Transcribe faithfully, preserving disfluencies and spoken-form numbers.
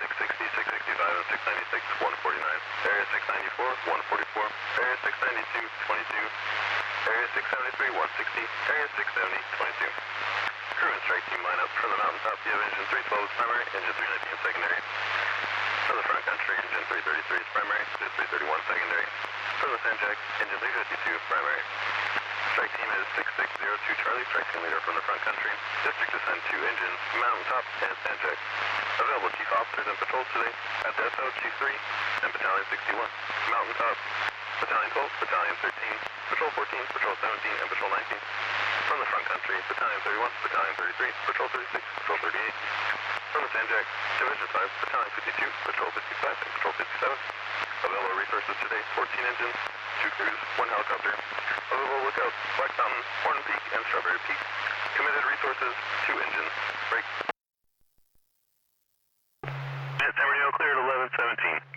six sixty, six sixty-five, and six ninety-six, one forty-nine. Area six ninety-four, one forty-four. Area six ninety-two, twenty-two. Area six seventy-three, one sixty. Area six seventy, twenty-two. Crew and strike team lineup from the mountaintop. You have engine three twelve is primary, engine three nineteen is secondary. From the front country, engine three thirty-three is primary, engine three thirty-one secondary. From the Sanjak, engine three fifty-two is primary. Strike team is six six zero two Charlie, strike team leader from the front country. District to send two engines, mountaintop and Sanjak. Available chief officers and patrols today at the S O, Chief three, and Battalion sixty-one. Mountaintop, Battalion twelve, Battalion thirteen, Patrol fourteen, Patrol seventeen, and Patrol nineteen. From the front country, Battalion thirty-one, Battalion thirty-three, Patrol thirty-six, Patrol thirty-eight. From the Sanjak, Division five, Battalion fifty-two, Patrol fifty-five, and Patrol fifty-seven. Available resources today, fourteen engines, two crews, one helicopter. Available lookouts, Black Mountain, Horn Peak, and Strawberry Peak. Committed resources, two engines. Break. Jet San Bernardino cleared eleven seventeen.